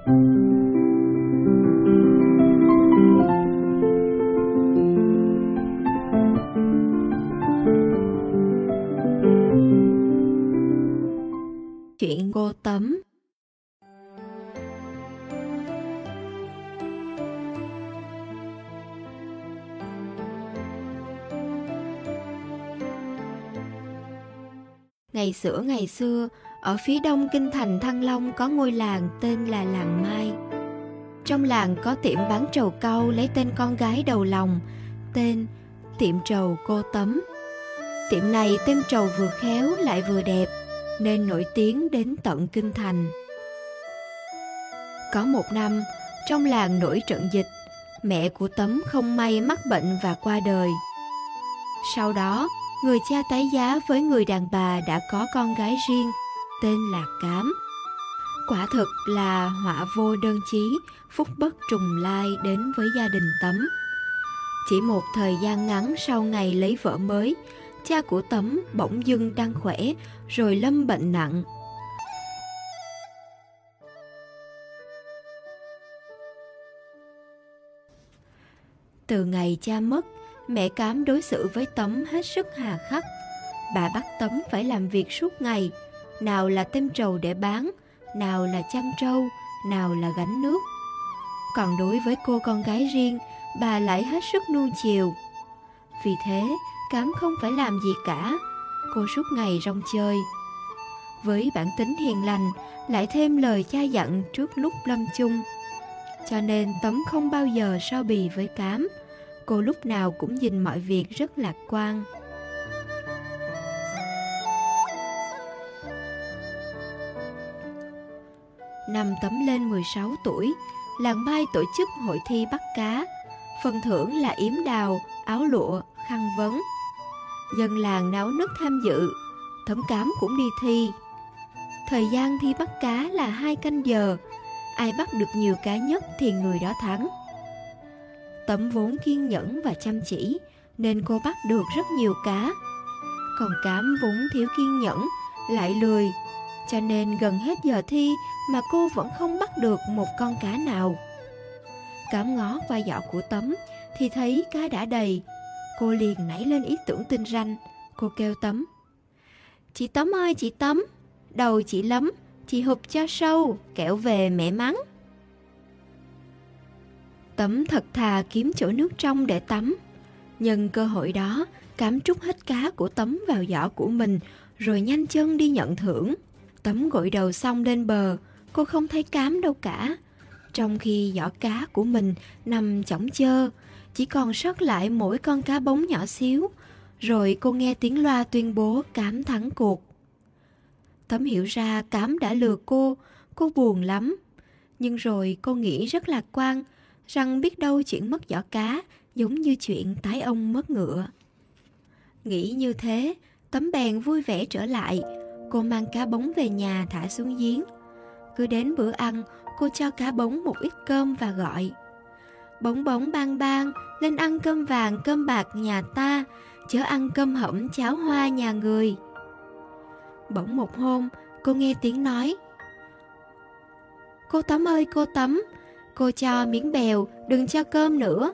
Chuyện cô Tấm. Ngày xưa, ở phía đông kinh thành Thăng Long có ngôi làng tên là làng Mai. Trong làng có tiệm bán trầu cau lấy tên con gái đầu lòng, tên tiệm trầu cô Tấm. Tiệm này tem trầu vừa khéo lại vừa đẹp, nên nổi tiếng đến tận kinh thành. Có một năm, trong làng nổi trận dịch, mẹ của Tấm không may mắc bệnh và qua đời. Sau đó, người cha tái giá với người đàn bà đã có con gái riêng, tên là Cám. Quả thực là họa vô đơn chí, phúc bất trùng lai đến với gia đình Tấm. Chỉ một thời gian ngắn sau ngày lấy vợ mới, cha của Tấm bỗng dưng đang khỏe rồi lâm bệnh nặng. Từ ngày cha mất, mẹ Cám đối xử với Tấm hết sức hà khắc. Bà bắt Tấm phải làm việc suốt ngày, nào là tem trầu để bán, nào là chăn trâu, nào là gánh nước. Còn đối với cô con gái riêng, bà lại hết sức nuông chiều. Vì thế, Cám không phải làm gì cả, cô suốt ngày rong chơi. Với bản tính hiền lành, lại thêm lời cha dặn trước lúc lâm chung, cho nên Tấm không bao giờ so bì với Cám. Cô lúc nào cũng nhìn mọi việc rất lạc quan. Năm Tấm lên 16 tuổi, làng Mai tổ chức hội thi bắt cá. Phần thưởng là yếm đào, áo lụa, khăn vấn. Dân làng náo nức tham dự, Tấm Cám cũng đi thi. Thời gian thi bắt cá là 2 canh giờ, ai bắt được nhiều cá nhất thì người đó thắng. Tấm vốn kiên nhẫn và chăm chỉ nên cô bắt được rất nhiều cá. Còn Cám vốn thiếu kiên nhẫn, lại lười, cho nên gần hết giờ thi mà cô vẫn không bắt được một con cá nào. Cám ngó qua giỏ của Tấm thì thấy cá đã đầy. Cô liền nảy lên ý tưởng tinh ranh. Cô kêu Tấm: "Chị Tấm ơi chị Tấm, đầu chị lấm, chị hụp cho sâu, kẻo về mẹ mắng." Tấm thật thà kiếm chỗ nước trong để tắm. Nhân cơ hội đó, Cám trút hết cá của Tấm vào giỏ của mình rồi nhanh chân đi nhận thưởng. Tấm gội đầu xong lên bờ, cô không thấy Cám đâu cả. Trong khi giỏ cá của mình nằm chõng chơ, chỉ còn sót lại mỗi con cá bống nhỏ xíu. Rồi cô nghe tiếng loa tuyên bố Cám thắng cuộc. Tấm hiểu ra Cám đã lừa cô buồn lắm. Nhưng rồi cô nghĩ rất lạc quan, rằng biết đâu chuyện mất giỏ cá giống như chuyện tái ông mất ngựa. Nghĩ như thế, Tấm bèn vui vẻ trở lại. Cô mang cá bống về nhà thả xuống giếng. Cứ đến bữa ăn, cô cho cá bống một ít cơm và gọi: "Bống bống bang bang, lên ăn cơm vàng cơm bạc nhà ta, chớ ăn cơm hẩm cháo hoa nhà người." Bỗng một hôm, cô nghe tiếng nói: "Cô Tấm ơi cô Tấm, cô cho miếng bèo, đừng cho cơm nữa."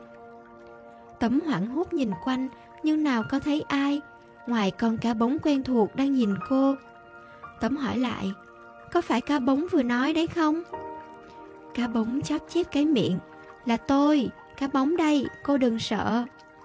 Tấm hoảng hốt nhìn quanh, nhưng nào có thấy ai, ngoài con cá bống quen thuộc đang nhìn cô. Tấm hỏi lại: "Có phải cá bống vừa nói đấy không?" Cá bống chóp chép cái miệng: "Là tôi, cá bống đây, cô đừng sợ."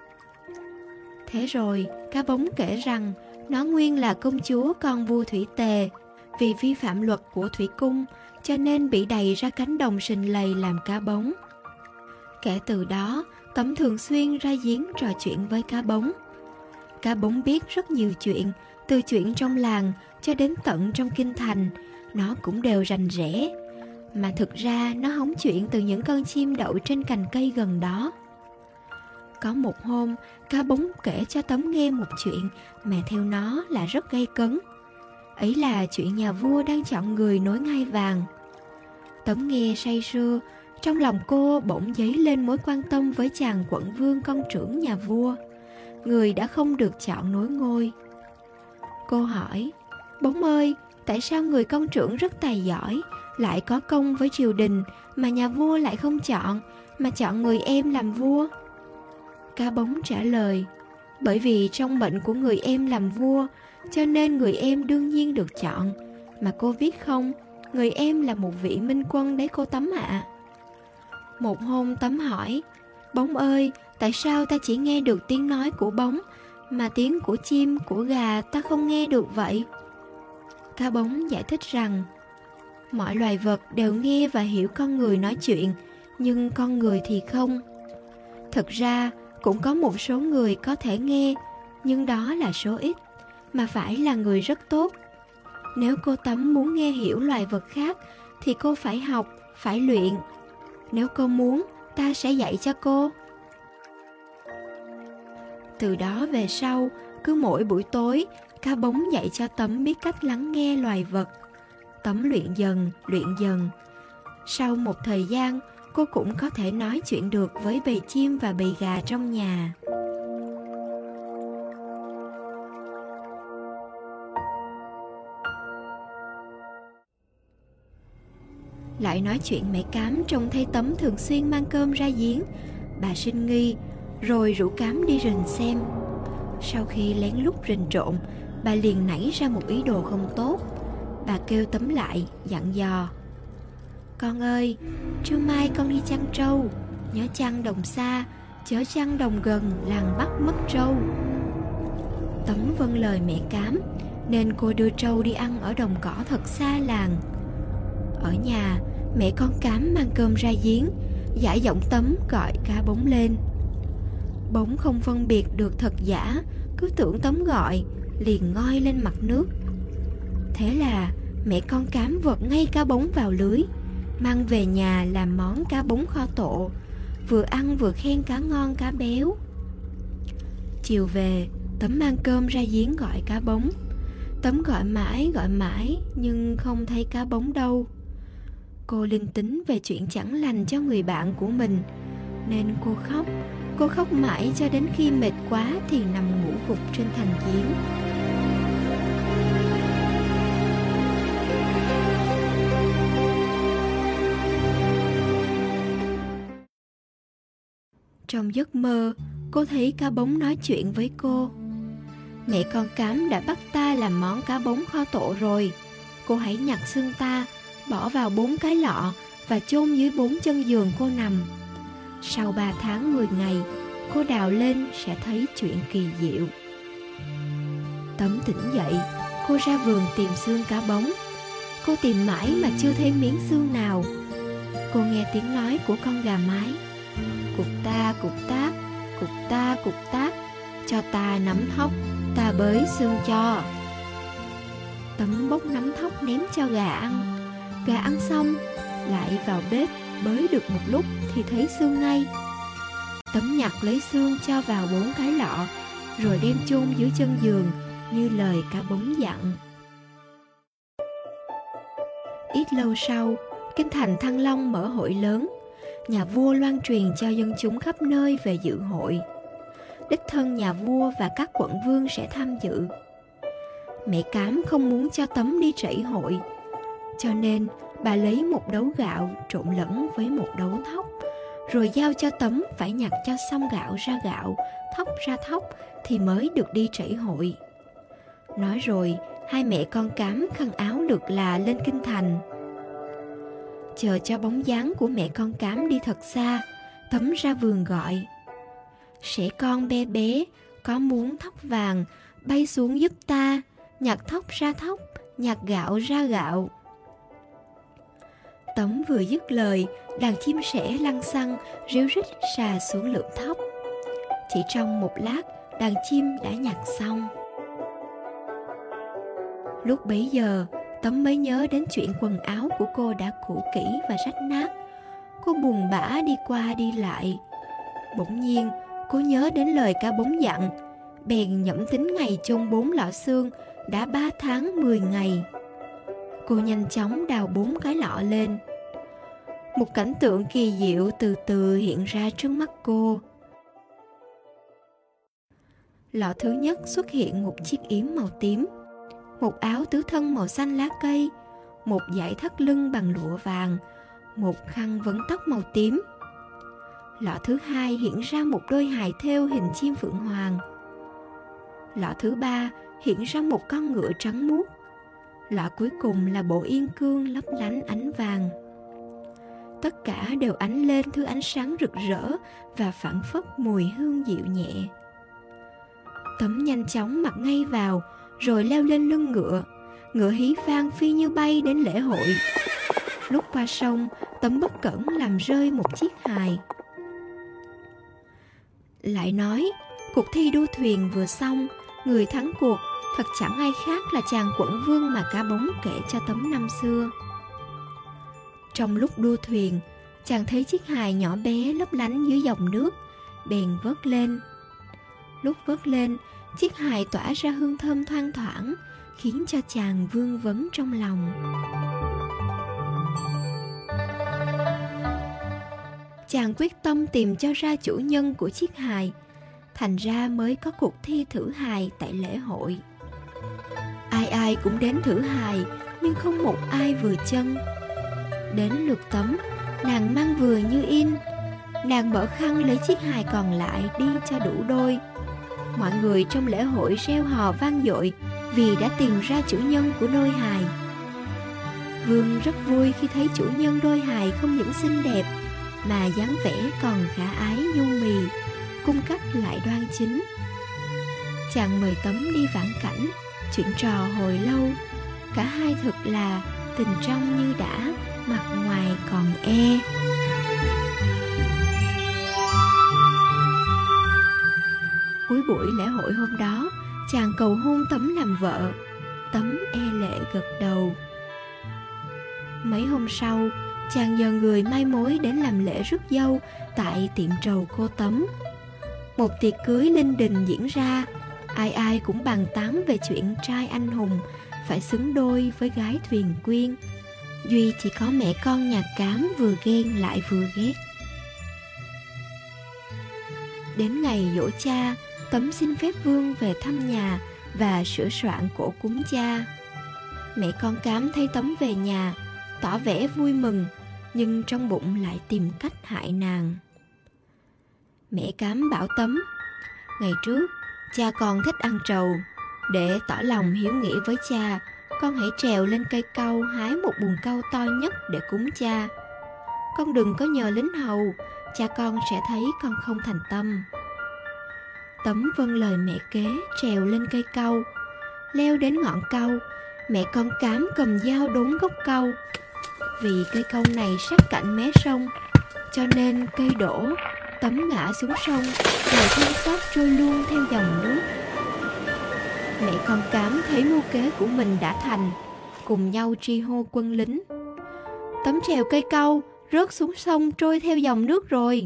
Thế rồi, cá bống kể rằng nó nguyên là công chúa con vua Thủy Tề. Vì vi phạm luật của thủy cung, cho nên bị đày ra cánh đồng sình lầy làm cá bống. Kể từ đó, Tấm thường xuyên ra giếng trò chuyện với cá bống. Cá bống biết rất nhiều chuyện, từ chuyện trong làng cho đến tận trong kinh thành, nó cũng đều rành rẽ. Mà thực ra nó hóng chuyện từ những con chim đậu trên cành cây gần đó. Có một hôm, cá bống kể cho Tấm nghe một chuyện mà theo nó là rất gay cấn. Ấy là chuyện nhà vua đang chọn người nối ngai vàng. Tấm nghe say sưa, trong lòng cô bỗng dấy lên mối quan tâm với chàng quận vương con trưởng nhà vua, người đã không được chọn nối ngôi. Cô hỏi: "Bống ơi, tại sao người con trưởng rất tài giỏi lại có công với triều đình mà nhà vua lại không chọn, mà chọn người em làm vua? Cá bống trả lời, bởi vì trong mệnh của người em làm vua, cho nên người em đương nhiên được chọn. Mà cô biết không, người em là một vị minh quân đấy cô Tấm ạ. Một hôm Tấm hỏi, bống ơi, tại sao ta chỉ nghe được tiếng nói của bống, mà tiếng của chim, của gà ta không nghe được vậy? Cá bống giải thích rằng, mọi loài vật đều nghe và hiểu con người nói chuyện, nhưng con người thì không. Thực ra, cũng có một số người có thể nghe, nhưng đó là số ít, mà phải là người rất tốt. Nếu cô Tấm muốn nghe hiểu loài vật khác, thì cô phải học, phải luyện. Nếu cô muốn, ta sẽ dạy cho cô. Từ đó về sau, cứ mỗi buổi tối, Cá bống dạy cho Tấm biết cách lắng nghe loài vật. Tấm luyện dần, luyện dần. Sau một thời gian, cô cũng có thể nói chuyện được với bầy chim và bầy gà trong nhà. Lại nói chuyện mẹ Cám trông thấy Tấm thường xuyên mang cơm ra giếng. Bà sinh nghi, rồi rủ Cám đi rình xem. Sau khi lén lút rình trộm, bà liền nảy ra một ý đồ không tốt. Bà kêu Tấm lại, dặn dò, con ơi, trưa mai con đi chăn trâu, nhớ chăn đồng xa, chớ chăn đồng gần, làng bắt mất trâu. Tấm vâng lời mẹ Cám, nên cô đưa trâu đi ăn ở đồng cỏ thật xa làng. Ở nhà, mẹ con Cám mang cơm ra giếng, giả giọng Tấm gọi Cá bống lên. Bống không phân biệt được thật giả, cứ tưởng Tấm gọi, liền ngoi lên mặt nước. Thế là mẹ con Cám vọt ngay cá bống vào lưới, mang về nhà làm món cá bống kho tộ, vừa ăn vừa khen cá ngon cá béo. Chiều về, Tấm mang cơm ra giếng gọi cá bống. Tấm gọi mãi nhưng không thấy cá bống đâu. Cô linh tính về chuyện chẳng lành cho người bạn của mình, nên cô khóc mãi cho đến khi mệt quá thì nằm ngủ gục trên thành giếng. Trong giấc mơ, cô thấy cá bống nói chuyện với cô. Mẹ con Cám đã bắt ta làm món cá bống kho tộ rồi. Cô hãy nhặt xương ta, bỏ vào 4 cái lọ và chôn dưới 4 chân giường cô nằm. Sau 3 tháng 10 ngày, cô đào lên sẽ thấy chuyện kỳ diệu. Tấm tỉnh dậy, cô ra vườn tìm xương cá bống. Cô tìm mãi mà chưa thấy miếng xương nào. Cô nghe tiếng nói của con gà mái. Cục ta cục tác, cục ta cục tác, cho ta nắm thóc, ta bới xương cho. Tấm bốc nắm thóc ném cho gà ăn. Gà ăn xong, lại vào bếp bới được một lúc thì thấy xương ngay. Tấm nhặt lấy xương cho vào 4 cái lọ, rồi đem chôn dưới chân giường như lời cá bống dặn. Ít lâu sau, kinh thành Thăng Long mở hội lớn. Nhà vua loan truyền cho dân chúng khắp nơi về dự hội. Đích thân nhà vua và các quận vương sẽ tham dự. Mẹ Cám không muốn cho Tấm đi trẩy hội, cho nên bà lấy một đấu gạo trộn lẫn với một đấu thóc, rồi giao cho Tấm phải nhặt cho xong gạo ra gạo, thóc ra thóc thì mới được đi trẩy hội. Nói rồi, hai mẹ con Cám khăn áo lượt là lên kinh thành. Chờ cho bóng dáng của mẹ con Cám đi thật xa, Tấm ra vườn gọi. Sẽ con bé bé, có muốn thóc vàng, bay xuống giúp ta, nhặt thóc ra thóc, nhặt gạo ra gạo. Tấm vừa dứt lời, đàn chim sẻ lăng xăng, ríu rít xà xuống lượm thóc. Chỉ trong một lát, đàn chim đã nhặt xong. Lúc bấy giờ, Tấm mới nhớ đến chuyện quần áo của cô đã cũ kỹ và rách nát. Cô buồn bã đi qua đi lại. Bỗng nhiên, cô nhớ đến lời cá bống dặn, bèn nhẩm tính ngày chôn 4 lọ xương, đã 3 tháng 10 ngày. Cô nhanh chóng đào 4 cái lọ lên. Một cảnh tượng kỳ diệu từ từ hiện ra trước mắt cô. Lọ thứ nhất xuất hiện một chiếc yếm màu tím, một áo tứ thân màu xanh lá cây, một dải thắt lưng bằng lụa vàng, một khăn vấn tóc màu tím. Lọ thứ hai hiện ra một đôi hài thêu hình chim phượng hoàng. Lọ thứ ba hiện ra một con ngựa trắng muốt. Lọ cuối cùng là bộ yên cương lấp lánh ánh vàng. Tất cả đều ánh lên thứ ánh sáng rực rỡ và phảng phất mùi hương dịu nhẹ. Tấm nhanh chóng mặc ngay vào, rồi leo lên lưng ngựa. Ngựa hí vang phi như bay đến lễ hội. Lúc qua sông, Tấm bất cẩn làm rơi một chiếc hài. Lại nói, cuộc thi đua thuyền vừa xong, người thắng cuộc thật chẳng ai khác là chàng quận vương mà cá bống kể cho Tấm năm xưa. Trong lúc đua thuyền, chàng thấy chiếc hài nhỏ bé lấp lánh dưới dòng nước, bèn vớt lên. Lúc vớt lên, chiếc hài tỏa ra hương thơm thoang thoảng, khiến cho chàng vương vấn trong lòng. Chàng quyết tâm tìm cho ra chủ nhân của chiếc hài, thành ra mới có cuộc thi thử hài tại lễ hội. Ai ai cũng đến thử hài, nhưng không một ai vừa chân. Đến lượt Tấm, nàng mang vừa như in. Nàng mở khăn lấy chiếc hài còn lại đi cho đủ đôi. Mọi người trong lễ hội reo hò vang dội vì đã tìm ra chủ nhân của đôi hài. Vương rất vui khi thấy chủ nhân đôi hài không những xinh đẹp mà dáng vẻ còn khả ái nhu mì, cung cách lại đoan chính. Chàng mời Tấm đi vãn cảnh, chuyện trò hồi lâu. Cả hai thực là tình trong như đã, mặt ngoài còn e. Cuối buổi lễ hội hôm đó, chàng cầu hôn Tấm làm vợ. Tấm e lệ gật đầu. Mấy hôm sau, chàng nhờ người mai mối đến làm lễ rước dâu tại tiệm trầu cô Tấm. Một tiệc cưới linh đình diễn ra, ai ai cũng bàn tán về chuyện trai anh hùng phải xứng đôi với gái thuyền quyên. Duy chỉ có mẹ con nhà Cám vừa ghen lại vừa ghét. Đến ngày giỗ cha, Tấm xin phép Vương về thăm nhà và sửa soạn cỗ cúng cha. Mẹ con Cám thấy Tấm về nhà, tỏ vẻ vui mừng, nhưng trong bụng lại tìm cách hại nàng. Mẹ Cám bảo Tấm, ngày trước cha con thích ăn trầu, để tỏ lòng hiếu nghĩa với cha, con hãy trèo lên cây cau hái một buồng cau to nhất để cúng cha. Con đừng có nhờ lính hầu, cha con sẽ thấy con không thành tâm. Tấm vâng lời mẹ kế, trèo lên cây cau. Leo đến ngọn cau, mẹ con Cám cầm dao đốn gốc cau. Vì cây cau này sát cạnh mé sông, cho nên cây đổ, Tấm ngã xuống sông, rồi thân xác trôi luôn theo dòng nước. Mẹ con Cám thấy mưu kế của mình đã thành, cùng nhau tri hô quân lính. Tấm trèo cây cau, rớt xuống sông trôi theo dòng nước rồi.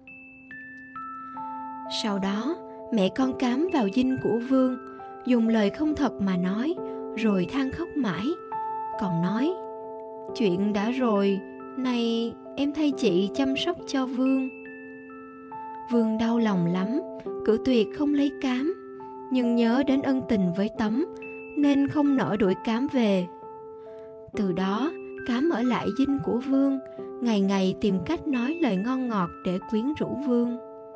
Sau đó, mẹ con Cám vào dinh của Vương, dùng lời không thật mà nói, rồi than khóc mãi. Còn nói, chuyện đã rồi, nay em thay chị chăm sóc cho Vương. Vương đau lòng lắm, cử tuyệt không lấy Cám, nhưng nhớ đến ân tình với Tấm, nên không nỡ đuổi Cám về. Từ đó, Cám ở lại dinh của Vương, ngày ngày tìm cách nói lời ngon ngọt để quyến rũ Vương.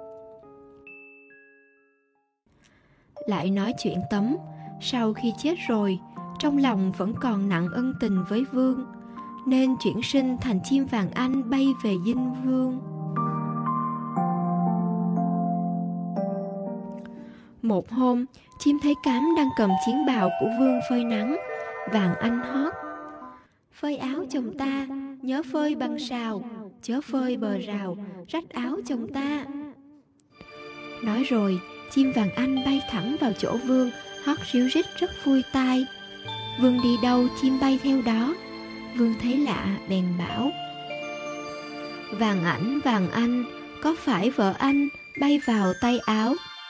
Lại nói chuyện Tấm, sau khi chết rồi, trong lòng vẫn còn nặng ân tình với Vương, nên chuyển sinh thành chim vàng anh bay về dinh Vương. Một hôm, chim thấy Cám đang cầm chiến bào của Vương phơi nắng. Vàng anh hót, phơi áo chồng ta, nhớ phơi bằng sào, chớ phơi bờ rào, rách áo chồng ta. Nói rồi, chim vàng anh bay thẳng vào chỗ Vương, hót ríu rít rất vui tai. Vương đi đâu chim bay theo đó. Vương thấy lạ bèn bảo, vàng ảnh vàng anh, có phải vợ anh bay vào tay áo?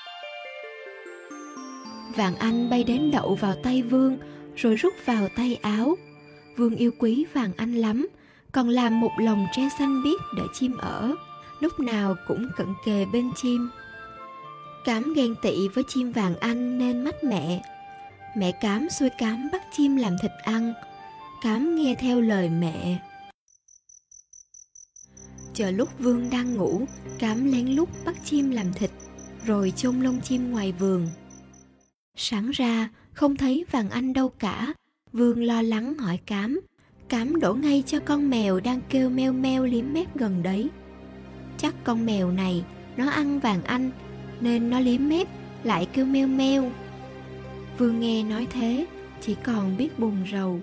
Vàng anh bay đến đậu vào tay Vương, rồi rút vào tay áo. Vương yêu quý vàng anh lắm, còn làm một lồng tre xanh biếc để chim ở, lúc nào cũng cận kề bên chim. Cám ghen tị với chim vàng anh nên mách mẹ. Mẹ Cám xui Cám bắt chim làm thịt ăn. Cám nghe theo lời mẹ. Chờ lúc Vương đang ngủ, Cám lén lút bắt chim làm thịt, rồi chôn lông chim ngoài vườn. Sáng ra, không thấy Vàng Anh đâu cả. Vương lo lắng hỏi Cám. Cám đổ ngay cho con mèo đang kêu meo meo liếm mép gần đấy. Chắc con mèo này nó ăn Vàng Anh nên nó liếm mép lại kêu meo meo. Vương nghe nói thế, chỉ còn biết buồn rầu.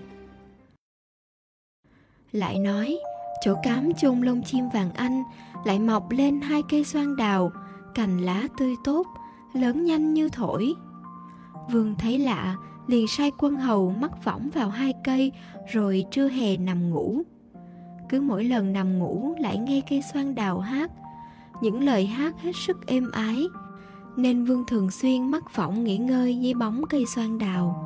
Lại nói, chỗ Cám chôn lông chim Vàng Anh lại mọc lên 2 cây xoan đào, cành lá tươi tốt, lớn nhanh như thổi. Vương thấy lạ, liền sai quân hầu mắc võng vào 2 cây, rồi trưa hè nằm ngủ. Cứ mỗi lần nằm ngủ lại nghe cây xoan đào hát, những lời hát hết sức êm ái, nên Vương thường xuyên mắc võng nghỉ ngơi dưới bóng cây xoan đào.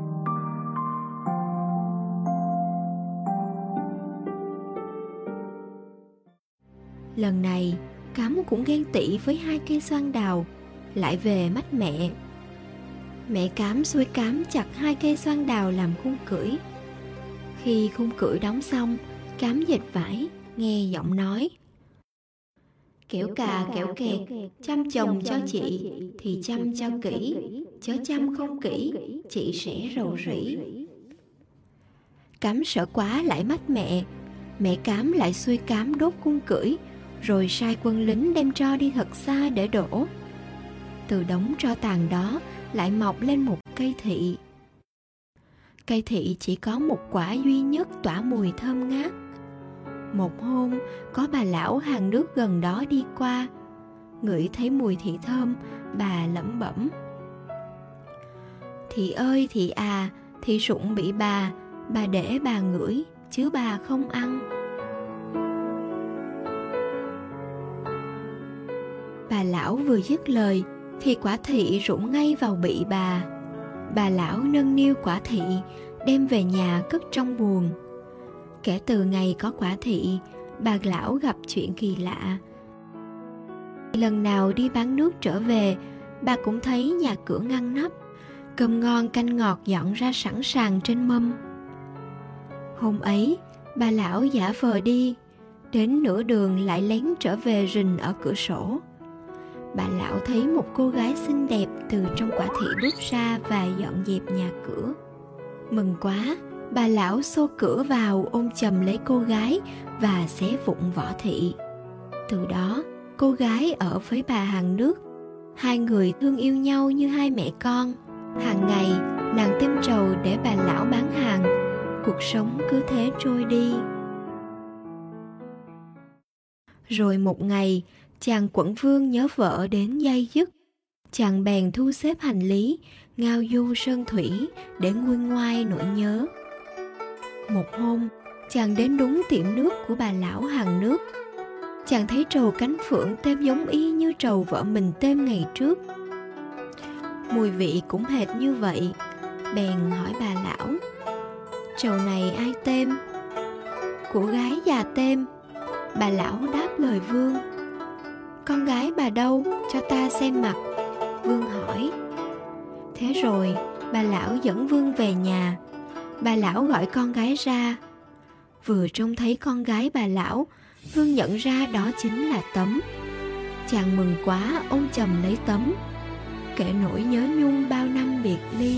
Lần này, Cám cũng ghen tị với 2 cây xoan đào, lại về mách mẹ. Mẹ Cám xui Cám chặt 2 cây xoan đào làm khung cưỡi. Khi khung cưỡi đóng xong, Cám dệt vải, nghe giọng nói: Kẻo cà kẻo kẹt, chăm chồng cho chị thì chăm cho kỹ, chớ chăm không kỹ, chị sẽ rầu rĩ. Cám sợ quá lại mách mẹ. Mẹ Cám lại xui Cám đốt khung cưỡi, rồi sai quân lính đem tro đi thật xa để đổ. Từ đống tro tàn đó lại mọc lên một cây thị. Cây thị chỉ có một quả duy nhất tỏa mùi thơm ngát. Một hôm, có bà lão hàng nước gần đó đi qua, ngửi thấy mùi thị thơm, bà lẩm bẩm: Thị ơi thị à, thị sụng bị bà để bà ngửi, chứ bà không ăn. Bà lão vừa dứt lời, thì quả thị rụng ngay vào bị bà. Bà lão nâng niu quả thị, đem về nhà cất trong buồng. Kể từ ngày có quả thị, bà lão gặp chuyện kỳ lạ. Lần nào đi bán nước trở về, bà cũng thấy nhà cửa ngăn nắp, cơm ngon canh ngọt dọn ra sẵn sàng trên mâm. Hôm ấy, bà lão giả vờ đi, đến nửa đường lại lén trở về rình ở cửa sổ. Bà lão thấy một cô gái xinh đẹp từ trong quả thị bước ra và dọn dẹp nhà cửa. Mừng quá, bà lão xô cửa vào ôm chầm lấy cô gái và xé vụn vỏ thị. Từ đó, cô gái ở với bà hàng nước. 2 người thương yêu nhau như 2 mẹ con. Hàng ngày, nàng tem trầu để bà lão bán hàng. Cuộc sống cứ thế trôi đi. Rồi một ngày, chàng quận vương nhớ vợ đến day dứt. Chàng bèn thu xếp hành lý, ngao du sơn thủy để nguôi ngoai nỗi nhớ. Một hôm, chàng đến đúng tiệm nước của bà lão hàng nước. Chàng thấy trầu cánh phượng têm giống y như trầu vợ mình têm ngày trước. Mùi vị cũng hệt như vậy. Bèn hỏi bà lão: Trầu này ai têm? Của gái già têm. Bà lão đáp lời vương. Con gái bà đâu, cho ta xem mặt. Vương hỏi. Thế rồi, bà lão dẫn Vương về nhà. Bà lão gọi con gái ra. Vừa trông thấy con gái bà lão, Vương nhận ra đó chính là Tấm. Chàng mừng quá ôm chầm lấy Tấm, kể nỗi nhớ nhung bao năm biệt ly.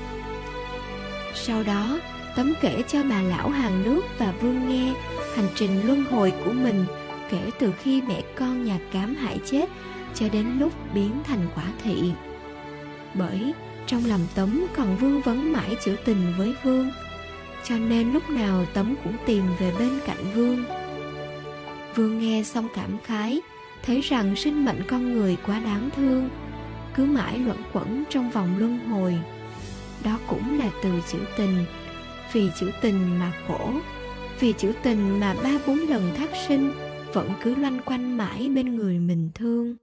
Sau đó, Tấm kể cho bà lão hàng nước và Vương nghe hành trình luân hồi của mình, kể từ khi mẹ con nhà Cám hại chết cho đến lúc biến thành quả thị. Bởi trong lòng Tấm còn vương vấn mãi chữ tình với Vương, cho nên lúc nào Tấm cũng tìm về bên cạnh Vương. Vương nghe xong cảm khái, thấy rằng sinh mệnh con người quá đáng thương, cứ mãi luẩn quẩn trong vòng luân hồi. Đó cũng là từ chữ tình. Vì chữ tình mà khổ, vì chữ tình mà 3-4 lần thác sinh vẫn cứ loanh quanh mãi bên người mình thương.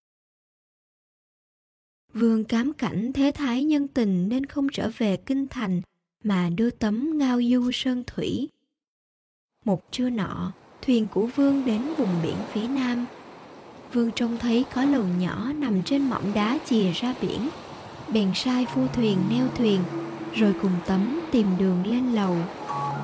Vương cám cảnh thế thái nhân tình nên không trở về kinh thành, mà đưa Tấm ngao du sơn thủy. Một trưa nọ, thuyền của Vương đến vùng biển phía nam. Vương trông thấy có lầu nhỏ nằm trên mỏm đá chìa ra biển, bèn sai phu thuyền neo thuyền, rồi cùng Tấm tìm đường lên lầu.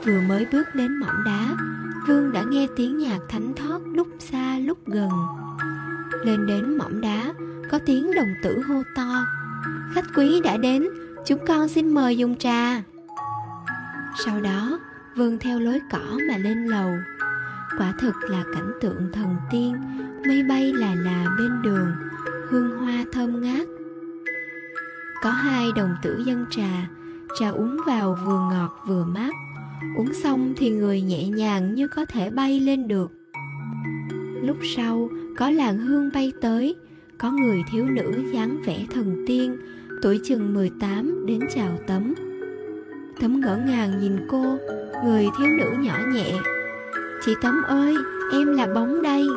Vừa mới bước đến mỏm đá, Vương đã nghe tiếng nhạc thánh thót lúc xa lúc gần. Lên đến mỏm đá, có tiếng đồng tử hô to: "Khách quý đã đến, chúng con xin mời dùng trà." Sau đó, Vương theo lối cỏ mà lên lầu. Quả thực là cảnh tượng thần tiên, mây bay là bên đường, hương hoa thơm ngát. Có 2 đồng tử dâng trà, trà uống vào vừa ngọt vừa mát. Uống xong thì người nhẹ nhàng như có thể bay lên được. Lúc sau, có làn hương bay tới, có người thiếu nữ dáng vẻ thần tiên, tuổi chừng 18 đến chào Tấm. Tấm ngỡ ngàng nhìn cô, người thiếu nữ nhỏ nhẹ: "Chị Tấm ơi, em là Bóng đây."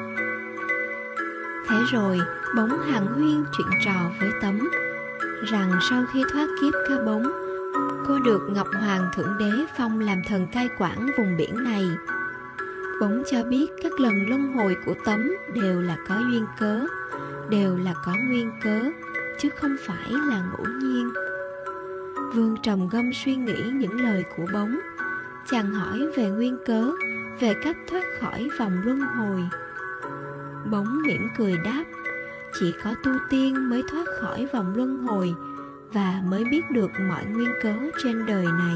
Thế rồi, Bóng hàn huyên chuyện trò với Tấm rằng sau khi thoát kiếp cá bống, cô được Ngọc Hoàng Thượng Đế phong làm thần cai quản vùng biển này. Bóng cho biết các lần luân hồi của Tấm đều là có duyên cớ, đều là có nguyên cớ, chứ không phải là ngẫu nhiên. Vương trầm ngâm suy nghĩ những lời của Bóng. Chàng hỏi về nguyên cớ, về cách thoát khỏi vòng luân hồi. Bóng mỉm cười đáp: chỉ có tu tiên mới thoát khỏi vòng luân hồi và mới biết được mọi nguyên cớ trên đời này.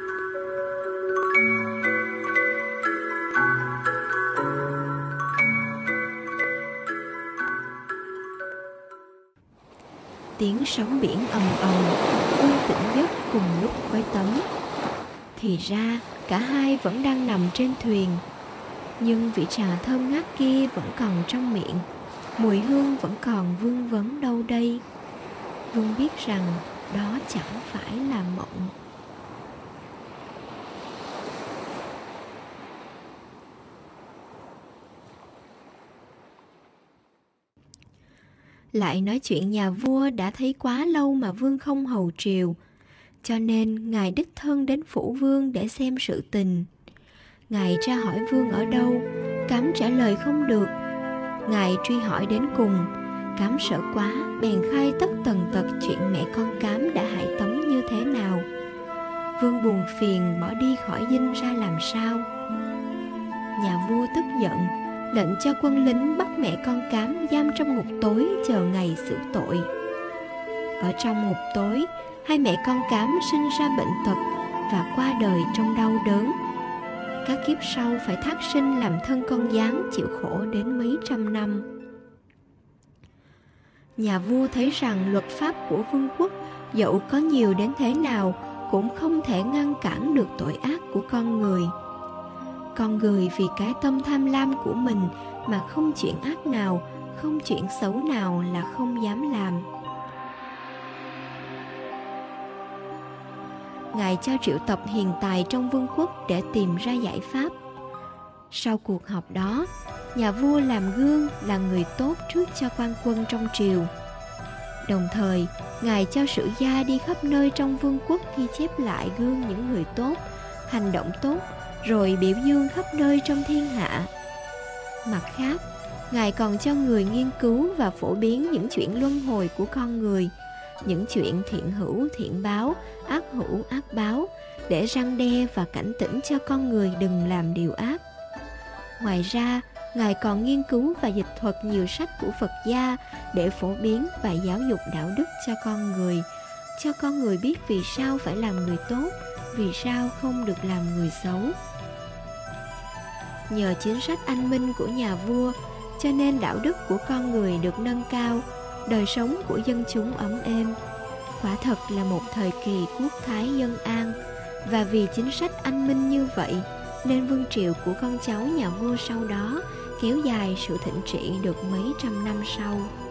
Tiếng sóng biển ầm ầm, Vương tỉnh giấc cùng lúc với Tấm. Thì ra cả hai vẫn đang nằm trên thuyền, nhưng vị trà thơm ngát kia vẫn còn trong miệng, mùi hương vẫn còn vương vấn đâu đây. Vương biết rằng đó chẳng phải là mộng. Lại nói chuyện nhà vua đã thấy quá lâu mà Vương không hầu triều, cho nên ngài đích thân đến phủ Vương để xem sự tình. Ngài tra hỏi Vương ở đâu, Cám trả lời không được. Ngài truy hỏi đến cùng, Cám sợ quá bèn khai tất tần tật chuyện mẹ con Cám đã hại Tấm như thế nào. Vương buồn phiền bỏ đi khỏi dinh ra làm sao. Nhà vua tức giận, lệnh cho quân lính bắt mẹ con Cám giam trong ngục tối chờ ngày xử tội. Ở trong ngục tối, hai mẹ con Cám sinh ra bệnh tật và qua đời trong đau đớn. Các kiếp sau phải thác sinh làm thân con gián chịu khổ đến mấy trăm năm. Nhà vua thấy rằng luật pháp của vương quốc dẫu có nhiều đến thế nào cũng không thể ngăn cản được tội ác của con người. Con người vì cái tâm tham lam của mình mà không chuyện ác nào, không chuyện xấu nào là không dám làm. Ngài cho triệu tập hiền tài trong vương quốc để tìm ra giải pháp. Sau cuộc họp đó, nhà vua làm gương là người tốt trước cho quan quân trong triều. Đồng thời, Ngài cho sử gia đi khắp nơi trong vương quốc ghi chép lại gương những người tốt, hành động tốt, rồi biểu dương khắp nơi trong thiên hạ. Mặt khác, Ngài còn cho người nghiên cứu và phổ biến những chuyện luân hồi của con người, những chuyện thiện hữu thiện báo, ác hữu ác báo, để răn đe và cảnh tỉnh cho con người đừng làm điều ác. Ngoài ra, Ngài còn nghiên cứu và dịch thuật nhiều sách của Phật gia để phổ biến và giáo dục đạo đức cho con người biết vì sao phải làm người tốt, vì sao không được làm người xấu. Nhờ chính sách anh minh của nhà vua, cho nên đạo đức của con người được nâng cao, đời sống của dân chúng ấm êm. Quả thật là một thời kỳ quốc thái dân an, và vì chính sách anh minh như vậy, nên vương triều của con cháu nhà vua sau đó kéo dài sự thịnh trị được mấy trăm năm sau.